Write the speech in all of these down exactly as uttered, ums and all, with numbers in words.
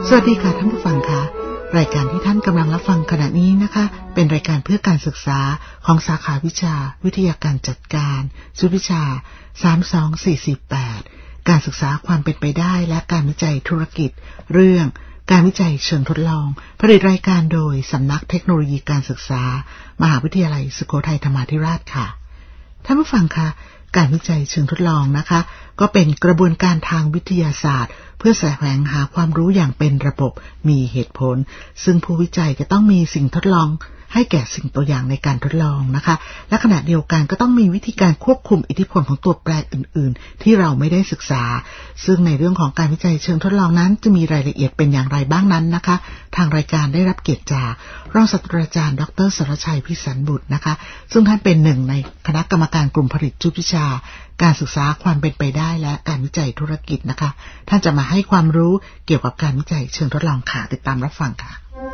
สวัสดีค่ะท่านผู้ฟังคะรายการที่ท่านกำลังรับฟังขณะนี้นะคะเป็นรายการเพื่อการศึกษาของสาขาวิชาวิทยาการจัดการชุดวิชาสาม สอง สี่ สี่ แปดการศึกษาความเป็นไปได้และการวิจัยธุรกิจเรื่องการวิจัยเชิงทดลองผลิตรายการโดยสำนักเทคโนโลยีการศึกษามหาวิทยาลัยสุโขทัยธรรมาธิราชค่ะท่านผู้ฟังคะการวิจัยเชิงทดลองนะคะก็เป็นกระบวนการทางวิทยาศาสตร์เพื่อแสวงหาความรู้อย่างเป็นระบบมีเหตุผลซึ่งผู้วิจัยจะต้องมีสิ่งทดลองให้แก่สิ่งตัวอย่างในการทดลองนะคะและขณะเดียวกันก็ต้องมีวิธีการควบคุมอิทธิพลของตัวแปรอื่นๆที่เราไม่ได้ศึกษาซึ่งในเรื่องของการวิจัยเชิงทดลองนั้นจะมีรายละเอียดเป็นอย่างไรบ้างนั้นนะคะทางรายการได้รับเกียรติจากรองศาสตราจารย์ดร.สรชัยพิสันบุตรนะคะซึ่งท่านเป็นหนึ่งในคณะกรรมการกลุ่มผลิตชุดวิชาการศึกษาความเป็นไปได้และการวิจัยธุรกิจนะคะท่านจะมาให้ความรู้เกี่ยวกับการวิจัยเชิงทดลองค่ะติดตามรับฟังค่ะ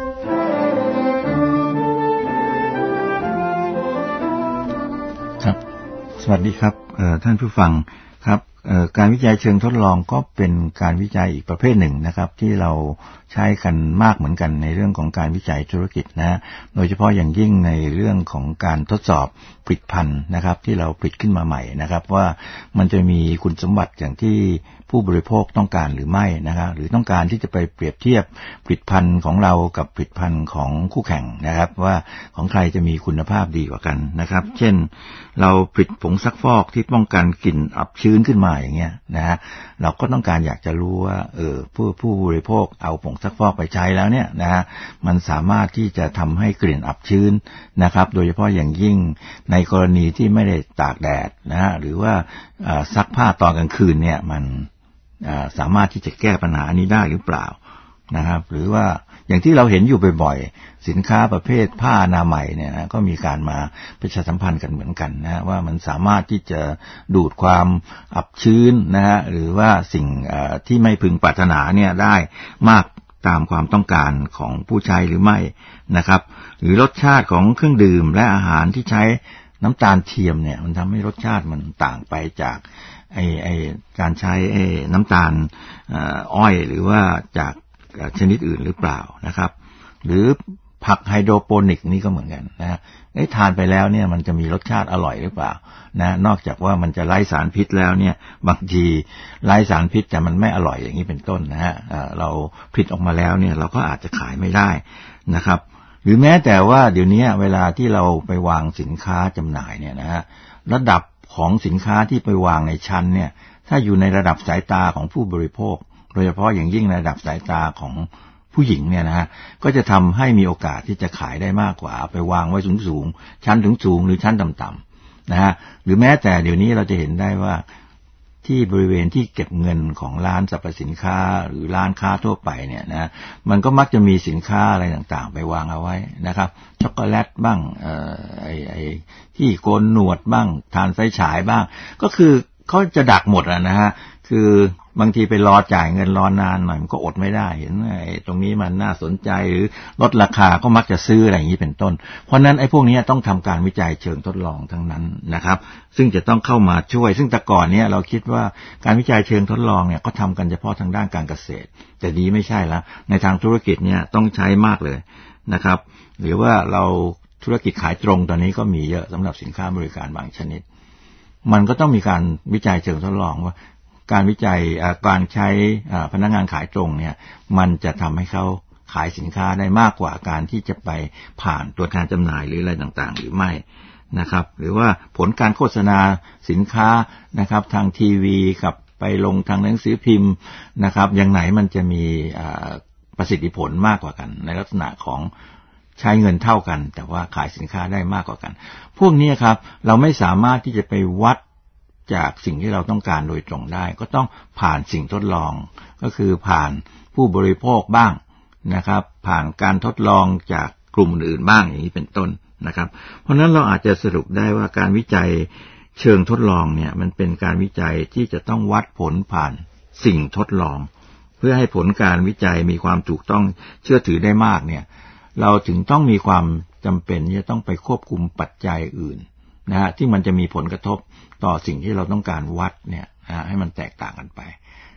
ครับสวัสดีครับท่านผู้ฟังครับการวิจัยเชิงทดลองก็เป็นการวิจัยอีกประเภทหนึ่งนะครับที่เราใช้กันมากเหมือนกันในเรื่องของการวิจัยธุรกิจนะโดยเฉพาะอย่างยิ่งในเรื่องของการทดสอบผลิตภัณฑ์นะครับที่เราผลิตขึ้นมาใหม่นะครับว่ามันจะมีคุณสมบัติอย่างที่ผู้บริโภคต้องการหรือไม่นะครับหรือต้องการที่จะไปเปรียบเทียบผลิตภัณฑ์ของเรากับผลิตภัณฑ์ของคู่แข่งนะครับว่าของใครจะมีคุณภาพดีกว่ากันนะครับเช่นเราผลิตผงซักฟอกที่ป้องกันกลิ่นอับชื้นขึ้นมาอย่างเงี้ยนะฮะเราก็ต้องการอยากจะรู้ว่าเออผู้ผู้บริโภคเอาผงซักฟอกไปใช้แล้วเนี่ยนะฮะมันสามารถที่จะทำให้กลิ่นอับชื้นนะครับโดยเฉพาะอย่างยิ่งในกรณีที่ไม่ได้ตากแดดนะฮะหรือว่าซักผ้าตอนกลางคืนเนี่ยมันสามารถที่จะแก้ปัญหานี้ได้หรือเปล่านะครับหรือว่าอย่างที่เราเห็นอยู่บ่อยๆสินค้าประเภทผ้าอนามัยเนี่ยนะก็มีการมาประชาสัมพันธ์กันเหมือนกันนะว่ามันสามารถที่จะดูดความอับชื้นนะฮะหรือว่าสิ่งที่ไม่พึงปรารถนาเนี่ยได้มากตามความต้องการของผู้ใช้หรือไม่นะครับหรือรสชาติของเครื่องดื่มและอาหารที่ใช้น้ำตาลเทียมเนี่ยมันทำให้รสชาติมันต่างไปจากไอ้ไอ้การใช้ไอ้น้ำตาลอ้อยหรือว่าจากชนิดอื่นหรือเปล่านะครับหรือผักไฮโดรโปนิกนี่ก็เหมือนกันนะไอ้ทานไปแล้วเนี่ยมันจะมีรสชาติอร่อยหรือเปล่านะนอกจากว่ามันจะไร้สารพิษแล้วเนี่ยบางทีไร้สารพิษแต่มันไม่อร่อยอย่างนี้เป็นต้นนะฮะเราผลิตออกมาแล้วเนี่ยเราก็อาจจะขายไม่ได้นะครับหรือแม้แต่ว่าเดี๋ยวนี้เวลาที่เราไปวางสินค้าจำหน่ายเนี่ยนะฮะระดับของสินค้าที่ไปวางในชั้นเนี่ยถ้าอยู่ในระดับสายตาของผู้บริโภคโดยเฉพาะอย่างยิ่งในระดับสายตาของผู้หญิงเนี่ยนะฮะก็จะทำให้มีโอกาสที่จะขายได้มากกว่าไปวางไว้สูงๆชั้นสูงๆหรือชั้นต่ำๆนะฮะหรือแม้แต่เดี๋ยวนี้เราจะเห็นได้ว่าที่บริเวณที่เก็บเงินของร้านสรรพสินค้าหรือร้านค้าทั่วไปเนี่ยนะมันก็มักจะมีสินค้าอะไรต่างๆไปวางเอาไว้นะครับช็อกโกแลตบ้างเอ่อไอ้ไอ้ที่โกนหนวดบ้างทานไฟฉายบ้างก็คือเขาจะดักหมดอ่ะนะฮะคือบางทีไปรอจ่ายเงินรอนานหน่อยมันก็อดไม่ได้เห็นไอ้ตรงนี้มันน่าสนใจหรือลดราคาก็มักจะซื้ออะไรอย่างนี้เป็นต้นเพราะนั้นไอ้พวกนี้ต้องทำการวิจัยเชิงทดลองทั้งนั้นนะครับซึ่งจะต้องเข้ามาช่วยซึ่งแต่ก่อนเนี้ยเราคิดว่าการวิจัยเชิงทดลองเนี่ยก็ทำกันเฉพาะทางด้านการเกษตรแต่นี้ไม่ใช่แล้วในทางธุรกิจเนี่ยต้องใช้มากเลยนะครับหรือว่าเราธุรกิจขายตรงตอนนี้ก็มีเยอะสำหรับสินค้าบริการบางชนิดมันก็ต้องมีการวิจัยเชิงทดลองว่าการวิจัยการใช้พนักงานขายตรงเนี่ยมันจะทำให้เขาขายสินค้าได้มากกว่าการที่จะไปผ่านตัวแทนจำหน่ายหรืออะไรต่างๆหรือไม่นะครับหรือว่าผลการโฆษณาสินค้านะครับทางทีวีกับไปลงทางหนังสือพิมพ์นะครับอย่างไหนมันจะมีประสิทธิผลมากกว่ากันในลักษณะของใช้เงินเท่ากันแต่ว่าขายสินค้าได้มากกว่ากันพวกนี้ครับเราไม่สามารถที่จะไปวัดจากสิ่งที่เราต้องการโดยตรงได้ก็ต้องผ่านสิ่งทดลองก็คือผ่านผู้บริโภคบ้างนะครับผ่านการทดลองจากกลุ่มอื่นบ้างอย่างนี้เป็นต้นนะครับเพราะฉะนั้นเราอาจจะสรุปได้ว่าการวิจัยเชิงทดลองเนี่ยมันเป็นการวิจัยที่จะต้องวัดผลผ่านสิ่งทดลองเพื่อให้ผลการวิจัยมีความถูกต้องเชื่อถือได้มากเนี่ยเราถึงต้องมีความจำเป็นที่จะต้องไปควบคุมปัจจัยอื่นนะฮะที่มันจะมีผลกระทบต่อสิ่งที่เราต้องการวัดเนี่ยนะให้มันแตกต่างกันไป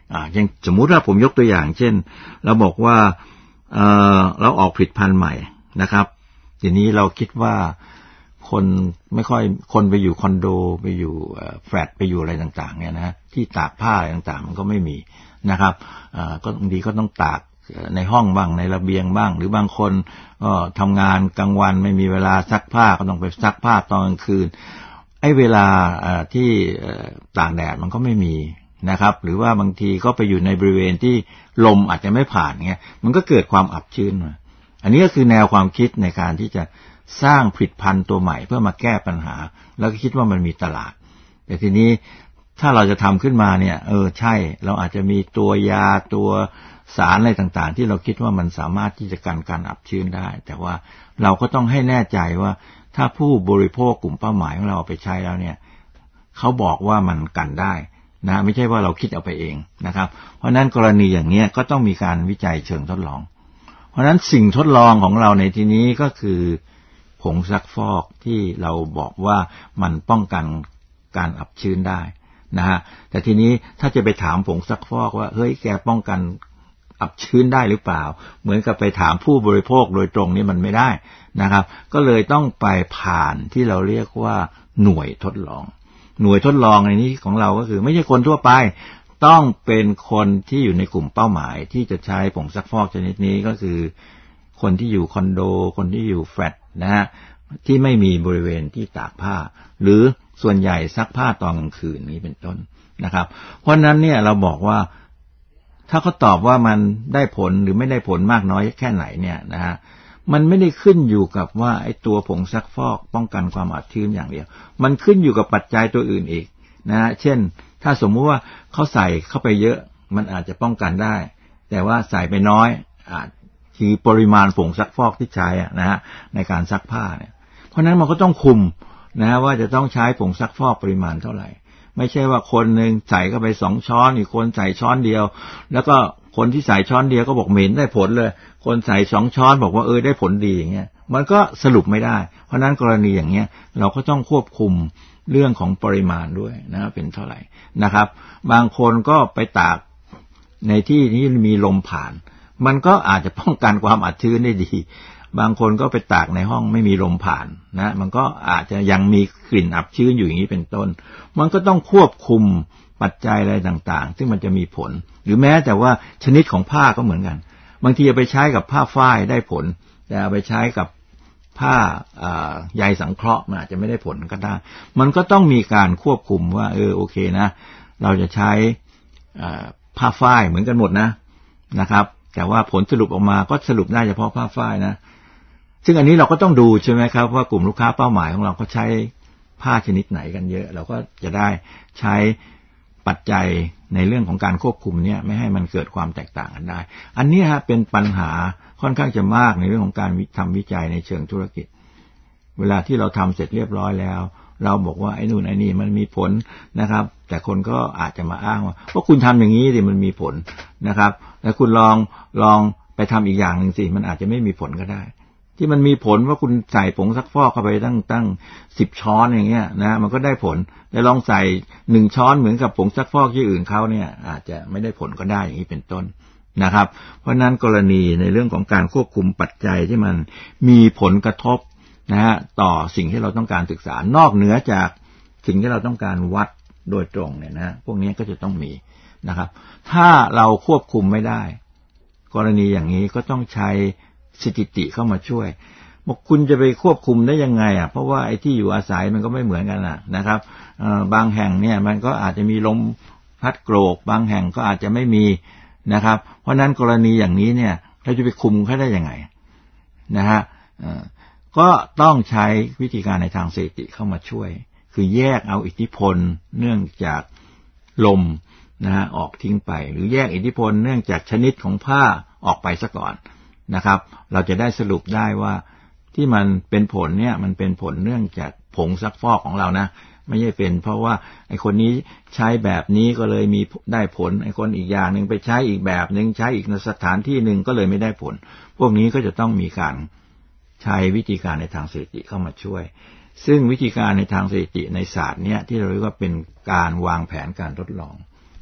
อ่าอย่างสมมุติว่าผมยกตัวอย่างเช่นเราบอกว่าเอ่อเราออกผลิตภัณฑ์ใหม่นะครับทีนี้เราคิดว่าคนไม่ค่อยคนไปอยู่คอนโดไปอยู่แฟลตไปอยู่อะไรต่างๆเนี่ยนะที่ตากผ้าอะไรต่างๆมันก็ไม่มีนะครับอ่าก็บางทีก็ต้องตากในห้องบ้างในระเบียงบ้างหรือบางคนก็ทำงานกลางวันไม่มีเวลาซักผ้าก็ต้องไปซักผ้าตอนกลางคืนไอ้เวลาที่ตากแดดมันก็ไม่มีนะครับหรือว่าบางทีก็ไปอยู่ในบริเวณที่ลมอาจจะไม่ผ่านเงี้ยมันก็เกิดความอับชื้นมาอันนี้ก็คือแนวความคิดในการที่จะสร้างผลิตภัณฑ์ตัวใหม่เพื่อมาแก้ปัญหาแล้วก็คิดว่ามันมีตลาดแต่ทีนี้ถ้าเราจะทำขึ้นมาเนี่ยเออใช่เราอาจจะมีตัวยาตัวสารอะไรต่างๆที่เราคิดว่ามันสามารถที่จะกันการอับชื้นได้แต่ว่าเราก็ต้องให้แน่ใจว่าถ้าผู้บริโภคกลุ่มเป้าหมายของเราเอาไปใช้แล้วเนี่ยเขาบอกว่ามันกันได้นะไม่ใช่ว่าเราคิดเอาไปเองนะครับเพราะนั้นกรณีอย่างนี้ก็ต้องมีการวิจัยเชิงทดลองเพราะนั้นสิ่งทดลองของเราในที่นี้ก็คือผงซักฟอกที่เราบอกว่ามันป้องกันการอับชื้นได้นะฮะแต่ทีนี้ถ้าจะไปถามผงซักฟอกว่าเฮ้ยแกป้องกันอับชื้นได้หรือเปล่าเหมือนกับไปถามผู้บริโภคโดยตรงนี่มันไม่ได้นะครับก็เลยต้องไปผ่านที่เราเรียกว่าหน่วยทดลองหน่วยทดลองในนี้ของเราก็คือไม่ใช่คนทั่วไปต้องเป็นคนที่อยู่ในกลุ่มเป้าหมายที่จะใช้ผงซักฟอกชนิดนี้ก็คือคนที่อยู่คอนโดคนที่อยู่แฟลตนะฮะที่ไม่มีบริเวณที่ตากผ้าหรือส่วนใหญ่ซักผ้าตอนกลางคืนนี้เป็นต้นนะครับเพราะนั้นเนี่ยเราบอกว่าถ้าเขาตอบว่ามันได้ผลหรือไม่ได้ผลมากน้อยแค่ไหนเนี่ยนะฮะมันไม่ได้ขึ้นอยู่กับว่าไอ้ตัวผงซักฟอกป้องกันความอับชื้นอย่างเดียวมันขึ้นอยู่กับปัจจัยตัวอื่นอีกนะฮะเช่นถ้าสมมุติว่าเขาใส่เข้าไปเยอะมันอาจจะป้องกันได้แต่ว่าใส่ไปน้อยอาจคือปริมาณผงซักฟอกที่ใช้นะฮะในการซักผ้าเนี่ยเพราะนั้นมันก็ต้องคุมนะว่าจะต้องใช้ผงซักฟอกปริมาณเท่าไหร่ไม่ใช่ว่าคนนึงใส่เข้าไปสองช้อนอีกคนใส่ช้อนเดียวแล้วก็คนที่ใส่ช้อนเดียวก็บอกเหม็นได้ผลเลยคนใส่สองช้อนบอกว่าเออได้ผลดีอย่างเงี้ยมันก็สรุปไม่ได้เพราะนั้นกรณีอย่างเงี้ยเราก็ต้องควบคุมเรื่องของปริมาณด้วยนะเป็นเท่าไหร่นะครับบางคนก็ไปตากในที่นี้มีลมผ่านมันก็อาจจะป้องกันความอับชื้นได้ดีบางคนก็ไปตากในห้องไม่มีลมผ่านนะมันก็อาจจะยังมีกลิ่นอับชื้นอยู่อย่างนี้เป็นต้นมันก็ต้องควบคุมปัจจัยอะไรต่างๆซึ่งมันจะมีผลหรือแม้แต่ว่าชนิดของผ้าก็เหมือนกันบางทีเอาไปใช้กับผ้าฝ้ายได้ผลแต่เอาไปใช้กับผ้าใยสังเคราะห์มันอาจจะไม่ได้ผลก็ได้มันก็ต้องมีการควบคุมว่าเออโอเคนะเราจะใช้ผ้าฝ้ายเหมือนกันหมดนะนะครับแต่ว่าผลสรุปออกมาก็สรุปได้เฉพาะผ้าฝ้ายนะซึ่งอันนี้เราก็ต้องดูใช่ไหมครับว่ากลุ่มลูกค้าเป้าหมายของเราเขาใช้ผ้าชนิดไหนกันเยอะเราก็จะได้ใช้ปัจจัยในเรื่องของการควบคุมเนี่ยไม่ให้มันเกิดความแตกต่างกันได้อันนี้ฮะเป็นปัญหาค่อนข้างจะมากในเรื่องของการทำวิจัยในเชิงธุรกิจเวลาที่เราทำเสร็จเรียบร้อยแล้วเราบอกว่าไอ้นู่นไอ้นี่มันมีผลนะครับแต่คนก็อาจจะมาอ้างว่าเพราะคุณทำอย่างนี้สิมันมีผลนะครับแล้วคุณลองลองไปทำอีกอย่างหนึ่งสิมันอาจจะไม่มีผลก็ได้ที่มันมีผลว่าคุณใส่ผงซักฟอกเข้าไปตั้งตั้งสิบช้อนอย่างเงี้ยนะมันก็ได้ผลแต่ลองใส่หนึ่งช้อนเหมือนกับผงซักฟอกที่อื่นเขาเนี่ยอาจจะไม่ได้ผลก็ได้อย่างนี้เป็นต้นนะครับเพราะนั้นกรณีในเรื่องของการควบคุมปัจจัยที่มันมีผลกระทบนะฮะต่อสิ่งที่เราต้องการศึกษานอกเหนือจากสิ่งที่เราต้องการวัดโดยตรงเนี่ยนะพวกนี้ก็จะต้องมีนะครับถ้าเราควบคุมไม่ได้กรณีอย่างนี้ก็ต้องใช้สถิติเข้ามาช่วยบอกคุณจะไปควบคุมได้ยังไงอ่ะเพราะว่าไอ้ที่อยู่อาศัยมันก็ไม่เหมือนกันนะนะครับบางแห่งเนี่ยมันก็อาจจะมีลมพัดโกรกบางแห่งก็อาจจะไม่มีนะครับเพราะนั้นกรณีอย่างนี้เนี่ยเราจะไปคุมเขาได้ยังไงนะฮะก็ต้องใช้วิธีการในทางสถิติเข้ามาช่วยคือแยกเอาอิทธิพลเนื่องจากลมนะฮะออกทิ้งไปหรือแยกอิทธิพลเนื่องจากชนิดของผ้าออกไปซะก่อนนะครับเราจะได้สรุปได้ว่าที่มันเป็นผลเนี่ยมันเป็นผลเนื่องจากผงซักฟอกของเรานะไม่ใช่เป็นเพราะว่าไอ้คนนี้ใช้แบบนี้ก็เลยมีได้ผลไอ้คนอีกอย่างนึงไปใช้อีกแบบนึงใช้อีกสถานที่นึงก็เลยไม่ได้ผลพวกนี้ก็จะต้องมีการใช้วิธีการในทางสถิติเข้ามาช่วยซึ่งวิธีการในทางสถิติในศาสตร์เนี่ยที่เราเรียกว่าเป็นการวางแผนการทดลอง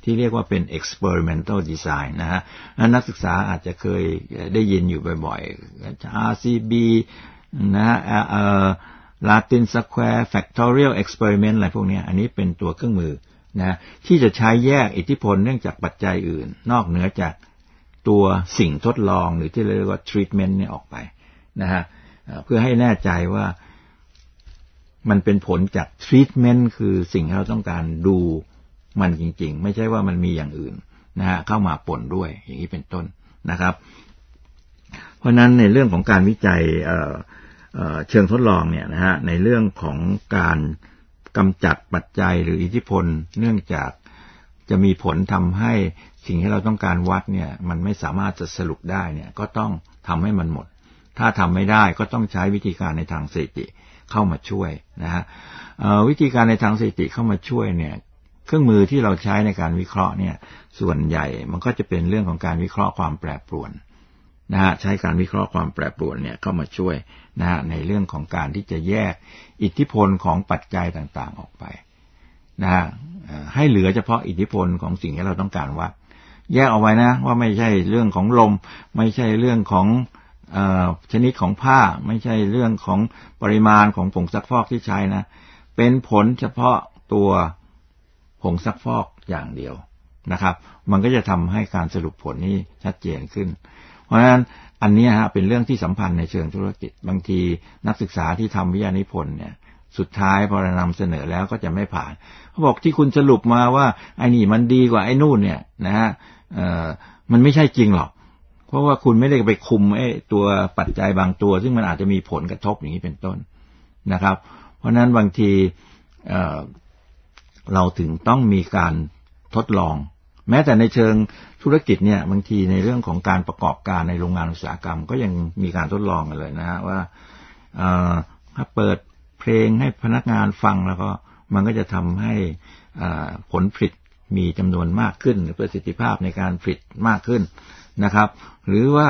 ที่เรียกว่าเป็น experimental design นะฮะนักศึกษาอาจจะเคยได้ยินอยู่บ่อยๆ อาร์ ซี บี นะฮะเอ่อ Latin Square Factorial Experiment อะไรพวกนี้อันนี้เป็นตัวเครื่องมือนะที่จะใช้แยกอิทธิพลเนื่องจากปัจจัยอื่นนอกเหนือจากตัวสิ่งทดลองหรือที่เรียกว่า treatment เนี่ยออกไปนะฮะเพื่อให้แน่ใจว่ามันเป็นผลจาก treatment คือสิ่งที่เราต้องการดูมันจริงๆไม่ใช่ว่ามันมีอย่างอื่นนะฮะเข้ามาปนด้วยอย่างนี้เป็นต้นนะครับเพราะนั้นในเรื่องของการวิจัยเอ่อเอ่อเชิงทดลองเนี่ยนะฮะในเรื่องของการกำจัดปัจจัยหรืออิทธิพลเนื่องจากจะมีผลทำให้สิ่งที่เราต้องการวัดเนี่ยมันไม่สามารถจะสรุปได้เนี่ยก็ต้องทำให้มันหมดถ้าทำไม่ได้ก็ต้องใช้วิธีการในทางสถิติเข้ามาช่วยนะฮะวิธีการในทางสถิติเข้ามาช่วยเนี่ยเครื่องมือที่เราใช้ในการวิเคราะห์เนี่ยส่วนใหญ่มันก็จะเป็นเรื่องของการวิเคราะห์ความแปรปรวนนะฮะใช้การวิเคราะห์ความแปรปรวนเนี่ยเข้ามาช่วยนะฮะในเรื่องของการที่จะแยกอิทธิพลของปัจจัยต่างๆออกไปนะฮะให้เหลือเฉพาะอิทธิพลของสิ่งที่เราต้องการวัดแยกเอาไว้นะว่าไม่ใช่เรื่องของลมไม่ใช่เรื่องของเอ่อชนิดของผ้าไม่ใช่เรื่องของปริมาณของผงซักฟอกที่ใช้นะเป็นผลเฉพาะตัวผงซักฟอกอย่างเดียวนะครับมันก็จะทำให้การสรุปผลนี้ชัดเจนขึ้นเพราะฉะนั้นอันนี้ฮะเป็นเรื่องที่สัมพันธ์ในเชิงธุรกิจบางทีนักศึกษาที่ทำวิทยานิพนธ์เนี่ยสุดท้ายพอนำเสนอแล้วก็จะไม่ผ่านเขาบอกที่คุณสรุปมาว่าไอ้นี่มันดีกว่าไอ้นู่นเนี่ยนะฮะเอ่อมันไม่ใช่จริงหรอกเพราะว่าคุณไม่ได้ไปคุมไอ้ตัวปัจจัยบางตัวซึ่งมันอาจจะมีผลกระทบอย่างนี้เป็นต้นนะครับเพราะฉะนั้นบางทีเอ่อเราถึงต้องมีการทดลองแม้แต่ในเชิงธุรกิจเนี่ยบางทีในเรื่องของการประกอบการในโรงงานอุตสาหกรรมก็ยังมีการทดลองกันเลยนะฮะว่าเอ่อถ้าเปิดเพลงให้พนักงานฟังแล้วก็มันก็จะทำให้ผลผลิตมีจำนวนมากขึ้นประสิทธิภาพในการผลิตมากขึ้นนะครับหรือว่า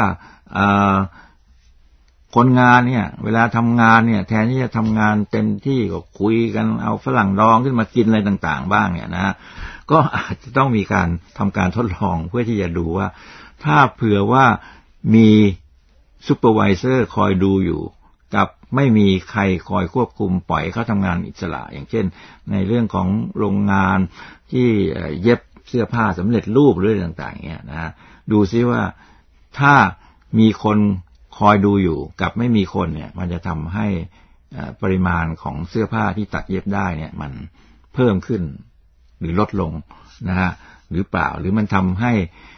คนงานเนี่ยเวลาทำงานเนี่ยแทนที่จะทำงานเต็มที่ก็คุยกันเอาฝรั่งดองขึ้นมากินอะไรต่างๆบ้างเนี่ยนะก็อาจจะต้องมีการทำการทดลองเพื่อที่จะดูว่าถ้าเผื่อว่ามีซูเปอร์วิเซอร์คอยดูอยู่กับไม่มีใครคอยควบคุมปล่อยเขาทำงานอิสระอย่างเช่นในเรื่องของโรงงานที่เย็บเสื้อผ้าสำเร็จรูปหรืออะไรต่างๆเงี้ยนะดูซิว่าถ้ามีคนคอยดูอยู่กับไม่มีคนเนี่ยมันจะทำให้ปริมาณของเสื้อผ้าที่ตัดเย็บได้เนี่ยมันเพิ่มขึ้นหรือลดลงนะฮะหรือเปล่าหรือมันทำให้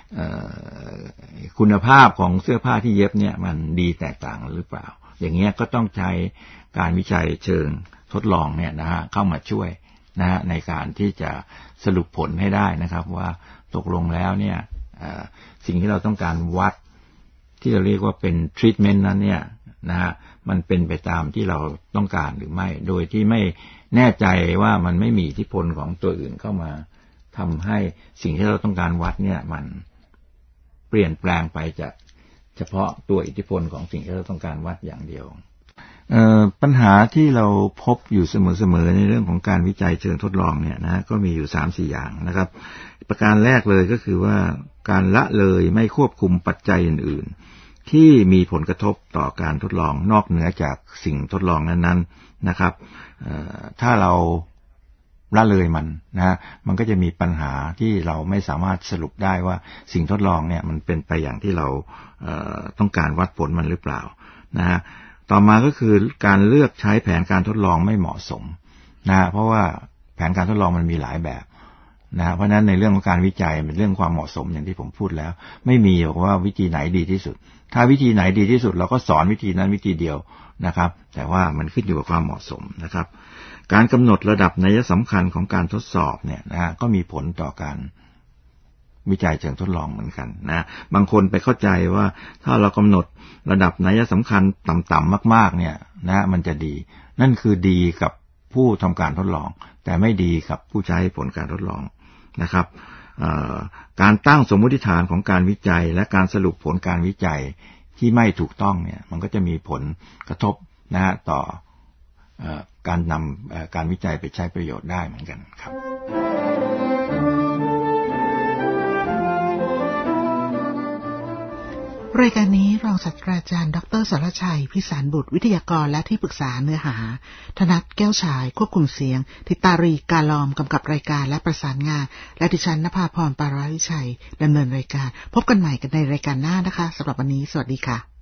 คุณภาพของเสื้อผ้าที่เย็บเนี่ยมันดีแตกต่างหรือเปล่าอย่างเงี้ยก็ต้องใช้การวิจัยเชิงทดลองเนี่ยนะฮะเข้ามาช่วยนะฮะในการที่จะสรุปผลให้ได้นะครับว่าตกลงแล้วเนี่ยสิ่งที่เราต้องการวัดที่เราเรียกว่าเป็นทรีทเมนต์นั้นเนี่ยนะฮะมันเป็นไปตามที่เราต้องการหรือไม่โดยที่ไม่แน่ใจว่ามันไม่มีอิทธิพลของตัวอื่นเข้ามาทำให้สิ่งที่เราต้องการวัดเนี่ยมันเปลี่ยนแปลงไปจากเฉพาะตัวอิทธิพลของสิ่งที่เราต้องการวัดอย่างเดียวปัญหาที่เราพบอยู่เสมอๆในเรื่องของการวิจัยเชิงทดลองเนี่ยนะก็มีอยู่ สามสี่ อย่างนะครับประการแรกเลยก็คือว่าการละเลยไม่ควบคุมปัจจัยอื่นๆที่มีผลกระทบต่อการทดลองนอกเหนือจากสิ่งทดลองนั้นๆนะครับถ้าเราละเลยมันนะมันก็จะมีปัญหาที่เราไม่สามารถสรุปได้ว่าสิ่งทดลองเนี่ยมันเป็นไปอย่างที่เราเอ่อต้องการวัดผลมันหรือเปล่านะฮะต่อมาก็คือการเลือกใช้แผนการทดลองไม่เหมาะสมนะเพราะว่าแผนการทดลองมันมีหลายแบบนะเพราะฉะนั้นในเรื่องของการวิจัยเป็นเรื่องความเหมาะสมอย่างที่ผมพูดแล้วไม่มีบอกว่าวิธีไหนดีที่สุดถ้าวิธีไหนดีที่สุดเราก็สอนวิธีนั้นวิธีเดียวนะครับแต่ว่ามันขึ้นอยู่กับความเหมาะสมนะครับการกำหนดระดับนัยสำคัญของการทดสอบเนี่ยนะฮะก็มีผลต่อการวิจัยเชิงทดลองเหมือนกันนะบางคนไปเข้าใจว่าถ้าเรากำหนดระดับนัยสำคัญต่ำๆมากๆเนี่ยนะมันจะดีนั่นคือดีกับผู้ทำการทดลองแต่ไม่ดีกับผู้ใช้ผลการทดลองนะครับการตั้งสมมติฐานของการวิจัยและการสรุปผลการวิจัยที่ไม่ถูกต้องเนี่ยมันก็จะมีผลกระทบนะฮะต่อการนำการวิจัยไปใช้ประโยชน์ได้เหมือนกันครับรายการนี้รองศาสตราจารย์ดรสรชัยพิสารบุตรวิทยากรและที่ปรึกษาเนื้อหาธนัทแก้วฉายควบคุมเสียงธิตารีกาลอมกำกับรายการและประสานงานและดิฉันนภาพรปาราวิชัยดำเนินรายการพบกันใหม่กันในรายการหน้านะคะสำหรับวันนี้สวัสดีค่ะ